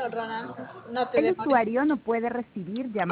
Ronald, no te El demores. usuario no puede recibir llamadas.